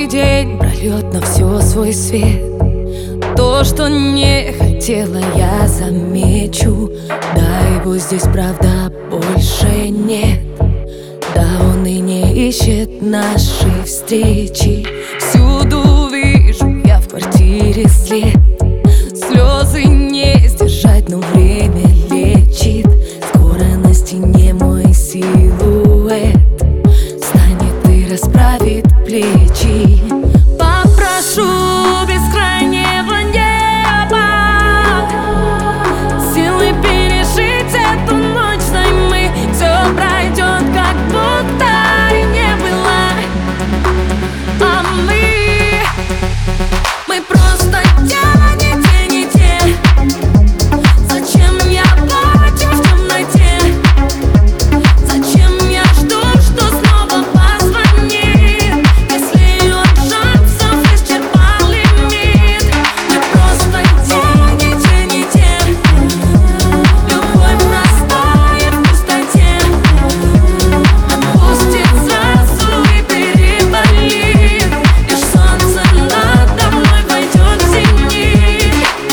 день прольет на все свой свет. То, что не хотела, я замечу. Да, его здесь правда больше нет. Да, он и не ищет нашей встречи. Всюду вижу я в квартире след. Слезы не сдержать, но время лечит. Скоро на стене мой силуэт встанет и расправит плечи. Попрошу бескрайнего неба силы пережить эту ночь с нами. Все пройдет, как будто и не было. А мы просто не те. Зачем я плачу в темноте? Зачем я жду, что снова позвонит, если он шансов исчерпал лимит? Мы просто не те. Любовь растает в пустоте, отпустит сразу и переболит. Лишь солнце надо мной пойдет в зенит.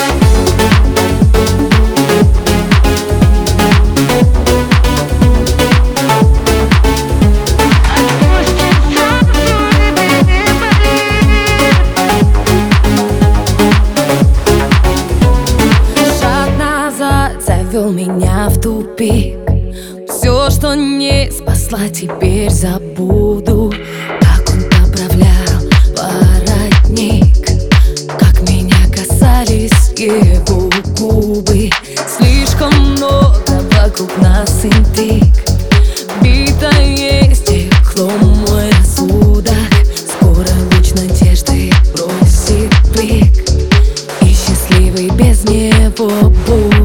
Шаг назад завел меня в тупик. Все, что не спасла, теперь забуду. Как он поправлял воротник, как меня касались его губы. Слишком много вокруг нас интриг. Битое стекло мой рассудок. Скоро луч надежды бросит блик, и счастливый без него будет.